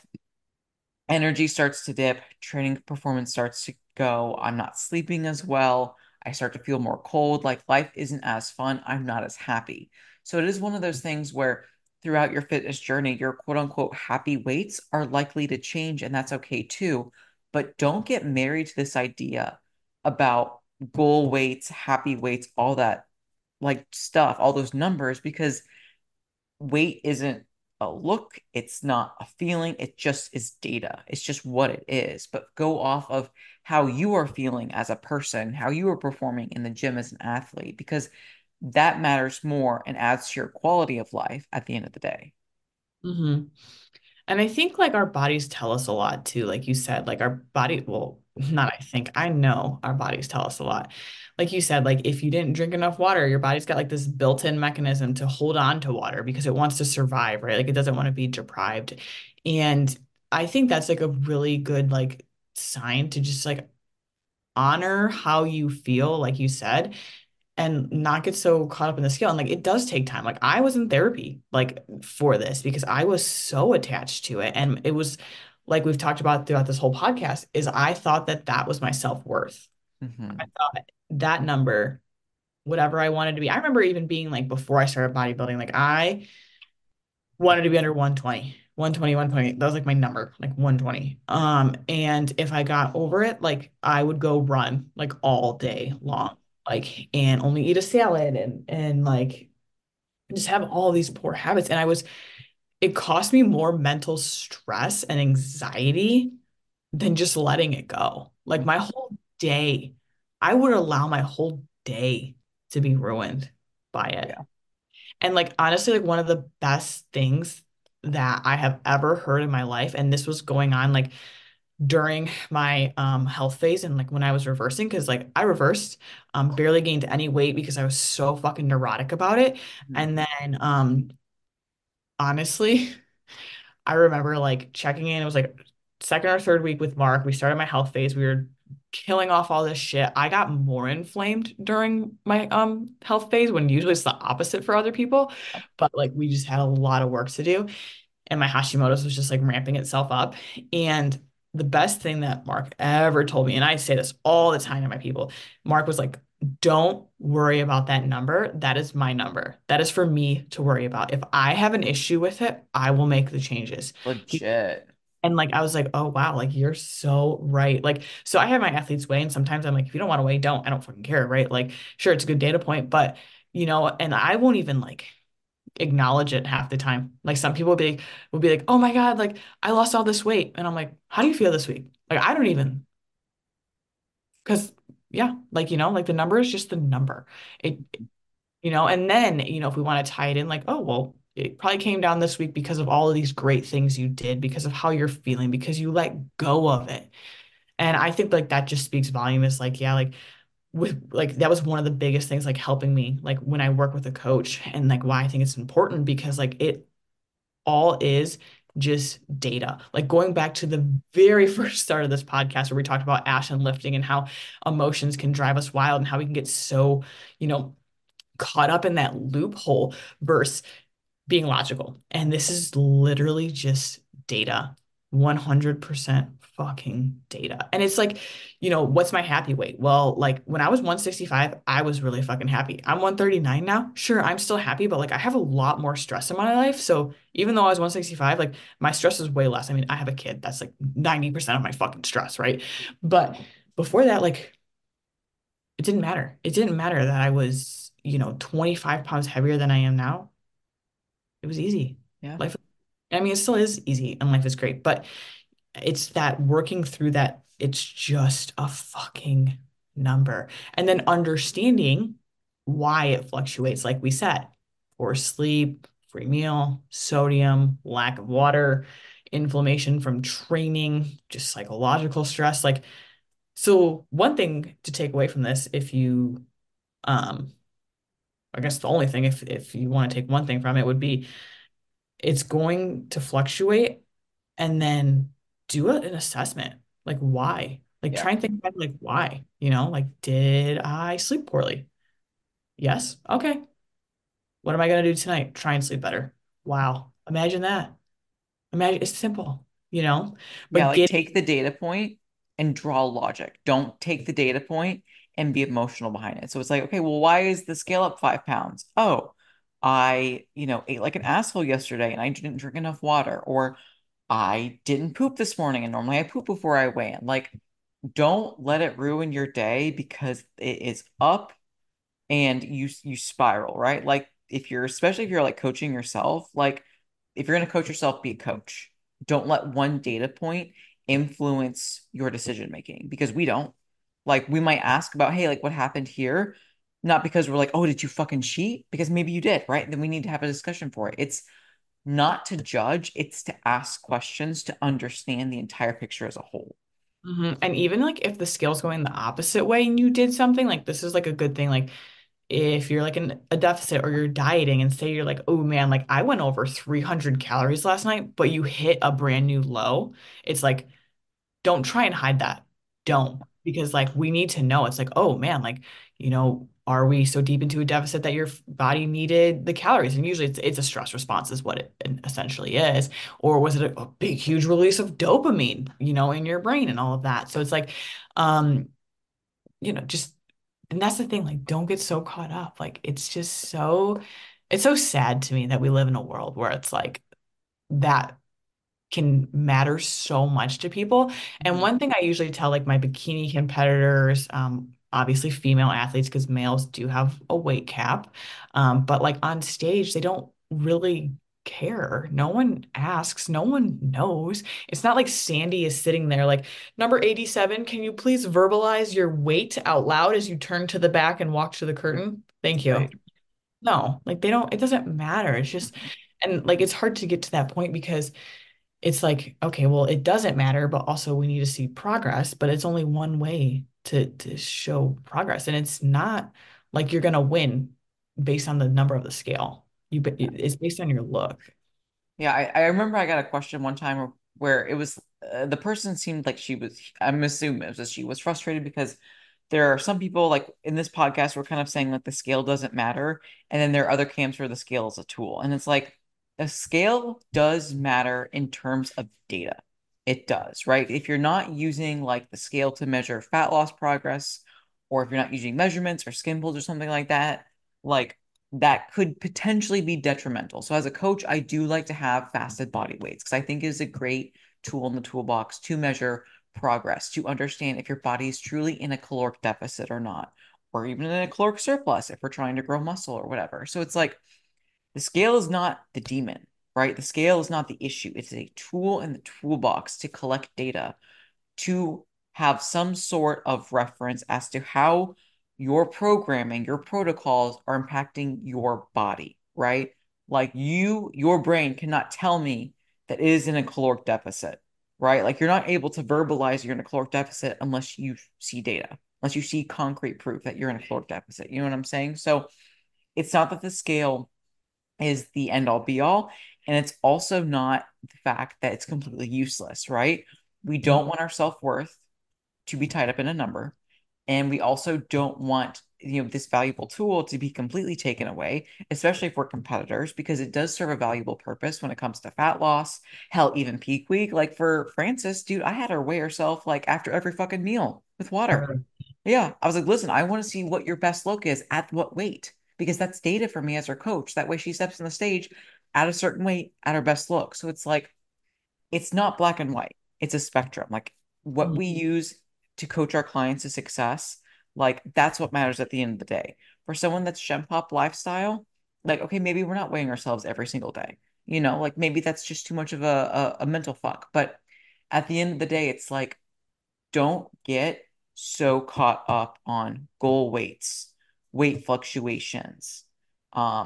energy starts to dip, training performance starts to go. I'm not sleeping as well. I start to feel more cold. Like life isn't as fun. I'm not as happy. So it is one of those things where throughout your fitness journey, your quote unquote happy weights are likely to change, and that's okay too. But don't get married to this idea about goal weights, happy weights, all that like stuff, all those numbers, because weight isn't a look, it's not a feeling, it just is data. It's just what it is. But go off of how you are feeling as a person, how you are performing in the gym as an athlete, because that matters more and adds to your quality of life at the end of the day. hmm And I think like our bodies tell us a lot too. Like you said, like our body, well, not I think, I know our bodies tell us a lot. Like you said, like if you didn't drink enough water, your body's got like this built-in mechanism to hold on to water because it wants to survive, right? Like it doesn't want to be deprived. And I think that's like a really good like sign to just like honor how you feel, like you said, and not get so caught up in the scale. And like it does take time. Like I was in therapy like for this because I was so attached to it. And it was like we've talked about throughout this whole podcast, is I thought that that was my self-worth. I Hmm. thought that number, whatever I wanted to be. I remember even being like before I started bodybuilding, like I wanted to be under one twenty, one twenty, one twenty. That was like my number, like one twenty. Um, and if I got over it, like I would go run like all day long, like and only eat a salad and and like just have all these poor habits. And I was, it cost me more mental stress and anxiety than just letting it go. Like my whole day, I would allow my whole day to be ruined by it. Yeah. And like honestly, like one of the best things that I have ever heard in my life, and this was going on like during my um health phase and like when I was reversing, because like I reversed, um, barely gained any weight because I was so fucking neurotic about it. Mhm. And then um honestly, I remember like checking in. It was like second or third week with Mark. We started my health phase. We were killing off all this shit. I got more inflamed during my um health phase when usually it's the opposite for other people. But like we just had a lot of work to do. And my Hashimoto's was just like ramping itself up. And the best thing that Mark ever told me, and I say this all the time to my people, Mark was like, don't worry about that number. That is my number. That is for me to worry about. If I have an issue with it, I will make the changes. He, Legit. and like I was like, oh wow, like you're so right. Like, so I have my athletes weigh, and sometimes I'm like, if you don't want to weigh, don't. I don't fucking care, right? Like, sure, it's a good data point, but you know, and I won't even like acknowledge it half the time. Like some people will be will be like, "Oh my God, like I lost all this weight." And I'm like, "How do you feel this week?" Like I don't even, because yeah, like you know, like the number is just the number. It, you know, and then, you know, if we want to tie it in like, "Oh, well, it probably came down this week because of all of these great things you did, because of how you're feeling, because you let go of it." And I think like that just speaks volume. Is like, yeah, like with like that was one of the biggest things like helping me like when I work with a coach, and like why I think it's important because like it all is just data. Like going back to the very first start of this podcast where we talked about ash and lifting and how emotions can drive us wild and how we can get so, you know, caught up in that loophole versus being logical. And this is literally just data, one hundred percent fucking data. And it's like, you know, what's my happy weight? Well, like when I was one sixty-five, I was really fucking happy. I'm one thirty-nine now. Sure, I'm still happy, but like I have a lot more stress in my life. So even though I was one sixty-five, like my stress is way less. I mean, I have a kid. That's like ninety percent of my fucking stress, right? But before that, like it didn't matter. It didn't matter that I was, you know, twenty-five pounds heavier than I am now. It was easy. Yeah. Life, I mean, it still is easy and life is great, but it's that working through that, it's just a fucking number. And then understanding why it fluctuates, like we said. poor sleep, free meal, sodium, lack of water, inflammation from training, just psychological stress. Like, so one thing to take away from this, if you, um, I guess the only thing, if if you want to take one thing from it, would be it's going to fluctuate, and then do a- an assessment. Like, why? Like, Yeah. try and think about like why, you know, like, did I sleep poorly? Yes. Okay. What am I gonna do tonight? Try and sleep better. Wow. Imagine that. Imagine it's simple, you know, Yeah, but like get take the data point and draw logic. Don't take the data point and be emotional behind it. So it's like, okay, well, why is the scale up five pounds? Oh, I, you know, ate like an asshole yesterday and I didn't drink enough water, or I didn't poop this morning and normally I poop before I weigh in. Like, don't let it ruin your day because it is up and you you spiral, right? Like if you're especially if you're like coaching yourself, like if you're going to coach yourself, be a coach. Don't let one data point influence your decision making because we don't. Like we might ask about, hey, like what happened here? Not because we're like, oh, did you fucking cheat? Because maybe you did, right? Then we need to have a discussion for it. It's not to judge, it's to ask questions to understand the entire picture as a whole. Mhm. And even like if the scale's going the opposite way and you did something, like this is like a good thing. Like if you're like in a deficit or you're dieting and say you're like, oh man, like I went over three hundred calories last night, but you hit a brand new low. It's like, don't try and hide that. Yeah. Don't, because like we need to know. It's like, oh man, like, you know, are we so deep into a deficit that your f- body needed the calories? And usually it's it's a stress response is what it essentially is. Or was it a, a big, huge release of dopamine, you know, in your brain and all of that? So it's like, um, you know, just and that's the thing, like, don't get so caught up. Like, it's just so it's so sad to me that we live in a world where it's like that can matter so much to people. And Mhm. one thing I usually tell like my bikini competitors, um, obviously female athletes, because males do have a weight cap, um, but like on stage, they don't really care. No one asks, no one knows. It's not like Sandy is sitting there like, number eighty-seven, can you please verbalize your weight out loud as you turn to the back and walk to the curtain? Thank you. Right. No, like they don't, it doesn't matter. It's just, and like it's hard to get to that point because it's like, okay, well, it doesn't matter, but also we need to see progress, but it's only one way to to show progress. And it's not like you're gonna win based on the number of the scale. You but it's based on your look. Yeah, I, I remember I got a question one time where it was uh, the person seemed like she was, I'm assuming it was that she was frustrated because there are some people like in this podcast we're kind of saying like the scale doesn't matter, and then there are other camps where the scale is a tool. And it's like a scale does matter in terms of data. It does, right? If you're not using like the scale to measure fat loss progress, or if you're not using measurements or skin pulls or something like that, like that could potentially be detrimental. So as a coach, I do like to have fasted body weights because I think it is a great tool in the toolbox to measure progress, to understand if your body is truly in a caloric deficit or not, or even in a caloric surplus if we're trying to grow muscle or whatever. So it's like the scale is not the demon, right? The scale is not the issue. It's a tool in the toolbox to collect data to have some sort of reference as to how your programming, your protocols are impacting your body, right? Like you, your brain cannot tell me that it is in a caloric deficit, right? Like you're not able to verbalize you're in a caloric deficit unless you see data, unless you see concrete proof that you're in a caloric deficit. You know what I'm saying? So it's not that the scale is the end all be all. And it's also not the fact that it's completely useless, right? We don't want our self worth to be tied up in a number. And we also don't want, you know, this valuable tool to be completely taken away, especially if we're competitors, because it does serve a valuable purpose when it comes to fat loss. Hell, even peak week. Like for Frances, dude, I had her weigh herself like after every fucking meal with water. Or Yeah. I was like, listen, I want to see what your best look is at what weight, because that's data for me as her coach. That way she steps on the stage at a certain weight at her best look. So it's like, it's not black and white. It's a spectrum. Like what we use to coach our clients to success, like that's what matters at the end of the day. For someone that's Gem Pop lifestyle, like, okay, maybe we're not weighing ourselves every single day. You know, like maybe that's just too much of a, a, a mental fuck. But at the end of the day, it's like don't get so caught up on goal weights, weight fluctuations. Um,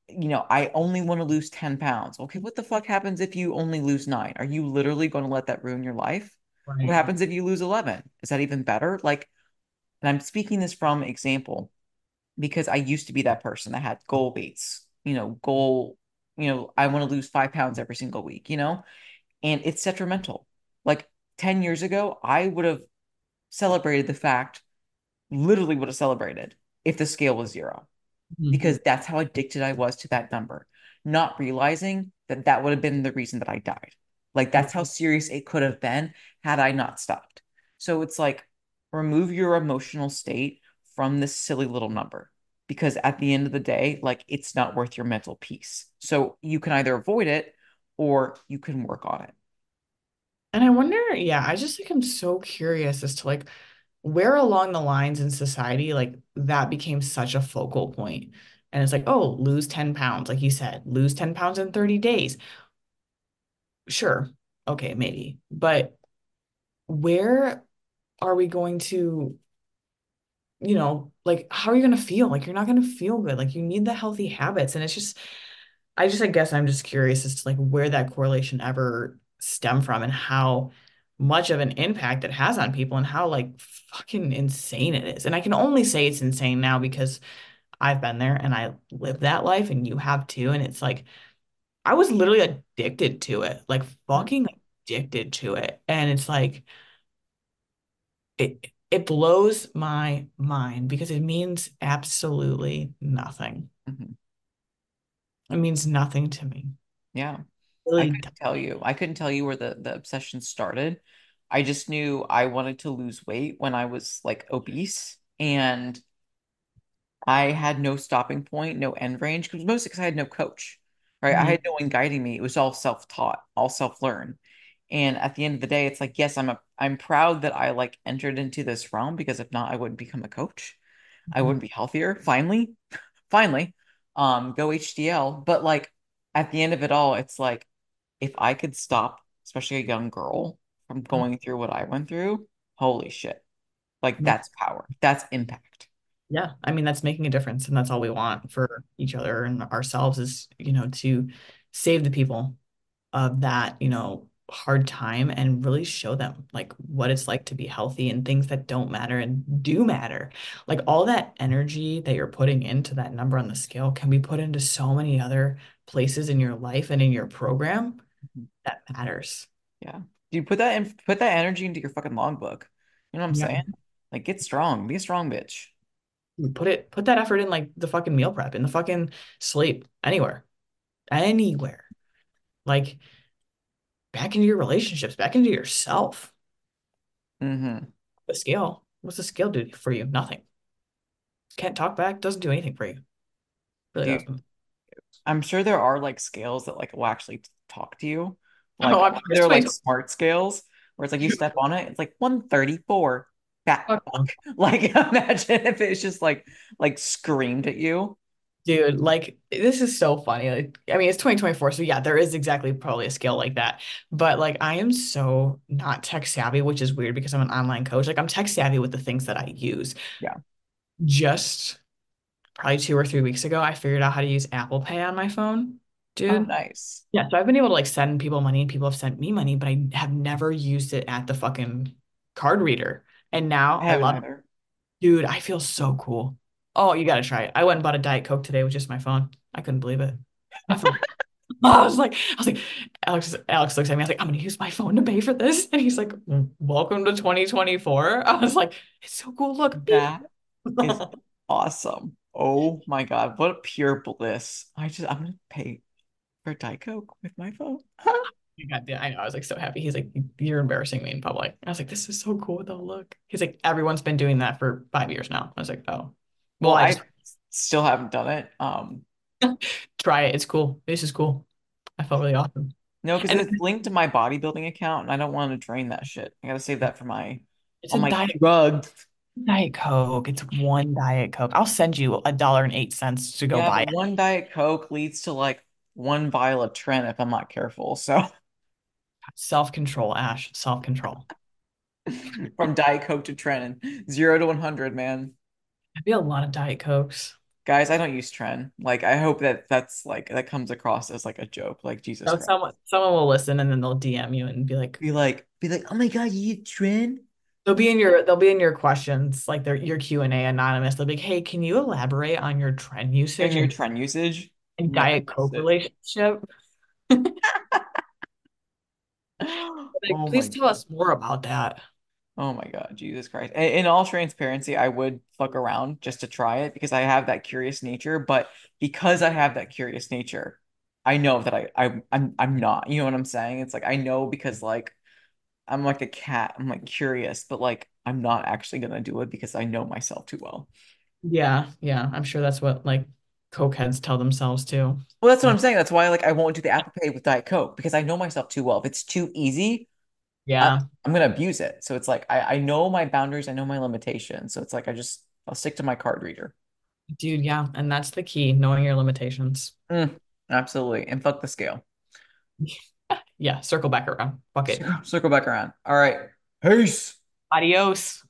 you know, I only want to lose ten pounds. Okay, what the fuck happens if you only lose nine? Are you literally going to let that ruin your life? What Right. happens if you lose eleven? Is that even better? Like, and I'm speaking this from example because I used to be that person that had goal weights, you know, goal, you know, I want to lose five pounds every single week, you know, and it's detrimental. Like ten years ago, I would have celebrated the fact, literally would have celebrated if the scale was zero Mhm. because that's how addicted I was to that number, not realizing that that would have been the reason that I died. Like Yep. that's how serious it could have been had I not stopped. So it's like remove your emotional state from this silly little number because at the end of the day, like it's not worth your mental peace. So you can either avoid it or you can work on it. And I wonder, yeah, I just think I'm so curious as to like where along the lines in society like that became such a focal point. And it's like, oh, lose ten pounds, like you said, lose ten pounds in thirty days. Sure. Okay, maybe. But where are we going to, you know, like how are you going to feel? Like you're not going to feel good. Like you need the healthy habits. And it's just, I just, I guess I'm just curious as to like where that correlation ever stemmed from and how much of an impact it has on people and how like fucking insane it is. And I can only say it's insane now because I've been there and I live that life and you have too. And it's like, I was literally addicted to it, like Mhm. fucking addicted to it. And it's like, it, it blows my mind because it means absolutely nothing. Mhm. It means nothing to me. Yeah. I Really. couldn't tell you. I couldn't tell you where the, the obsession started. I just knew I wanted to lose weight when I was like obese and I had no stopping point, no end range, because mostly because I had no coach, right? I had Mhm. no one guiding me. It was all self-taught, all self-learn. And at the end of the day, it's like, yes, I'm a I'm proud that I like entered into this realm because if not, I wouldn't become a coach. I wouldn't be healthier. Finally, finally, um, go H D L. But like at the end of it all, it's like if I could stop, especially a young girl, from going through what I went through, holy shit. Like Yeah. that's power. That's impact. Yeah. I mean, that's making a difference. And that's all we want for each other and ourselves is, you know, to save the people of that, you know, hard time and really show them like what it's like to be healthy and things that don't matter and do matter. Like all that energy that you're putting into that number on the scale can be put into so many other places in your life and in your program that matters. Yeah. Dude, put that in, put that energy into your fucking logbook. You know what I'm Yeah. saying? Like get strong. Be a strong bitch. Put it, put that effort in like the fucking meal prep, in the fucking sleep, anywhere, anywhere. Like back into your relationships, back into yourself. Hmm. The scale, what's the scale do for you? Nothing. Can't talk back, doesn't do anything for you. Really Dude, doesn't. I'm sure there are like scales that like will actually t- talk to you. Oh, Like I'm sure it's they're like twenty smart scales where it's like you step on it, it's like one thirty-four. Fat twenty. fuck. Like imagine if it's just like like screamed at you. Dude, like this is so funny. Like, I mean, it's twenty twenty-four, so yeah, there is exactly probably a scale like that. But like I am so not tech savvy, which is weird because I'm an online coach. Like I'm tech savvy with the things that I use. Yeah. Just probably two or three weeks ago, I figured out how to use Apple Pay on my phone, Oh, dude. nice. Yeah, so I've been able to like send people money and people have sent me money, but I have never used it at the fucking card reader. And now I I haven't love it. either. Dude, I feel so cool. Oh, you gotta try it. I went and bought a Diet Coke today with just my phone. I couldn't believe it. I felt I was like, I was like, Alex, Alex looks at me. I was like, I'm gonna use my phone to pay for this. And he's like, welcome to twenty twenty-four. I was like, it's so cool. Look, beep. That is awesome. Oh my God, what a pure bliss. I just I'm gonna pay for Diet Coke with my phone. God, yeah, I know. I was like so happy. He's like, you're embarrassing me in public. I was like, this is so cool though. Look. He's like, everyone's been doing that for five years now. I was like, oh. Well, Well, I I just still haven't done it. Um, try it. It's cool. This is cool. I felt really awesome. no, because And it's linked to my bodybuilding account, and I don't want to drain that shit. I gotta save that for my it's all a my diet drugs. Diet Coke. It's one Diet Coke. I'll send you a dollar and eight cents to go Yeah, buy but it. one Diet Coke leads to like one vial of Tren if I'm not careful. So Self-control, Ash. Self-control. from Diet Coke to Tren, zero to one hundred, man. That'd be a lot of Diet Cokes. Guys, I don't use Tren. Like, I hope that that's like that comes across as like a joke. Like, Jesus So Christ. someone someone will listen and then they'll D M you and be like, Be like, be like, oh my God, you use Tren they'll be in your they'll be in your questions, like their your Q and A anonymous. They'll be like, hey, can you elaborate on your trend in usage your and, Tren usage? and Yeah, Diet that's Coke it. relationship? Like, Oh please my tell us more about that. Oh my God, Jesus Christ. In, in all transparency, I would fuck around just to try it because I have that curious nature. But because I have that curious nature, I know that I, I I'm I'm not. You know what I'm saying? It's like I know because like I'm like a cat. I'm like curious, but like I'm not actually gonna do it because I know myself too well. Yeah, yeah. I'm sure that's what like Coke heads tell themselves too. Well, that's what I'm Like, saying. That's why like I won't do the Apple Pay with Diet Coke because I know myself too well. If it's too easy, I, yeah, I'm gonna abuse it. So it's like I, I know my boundaries, I know my limitations. So it's like I just I'll stick to my card reader. dude, yeah. And that's the key, knowing your limitations. Mm, absolutely. And fuck the scale. Yeah, circle back around. Fuck it. Circle, circle back around. All right. Peace. Adios.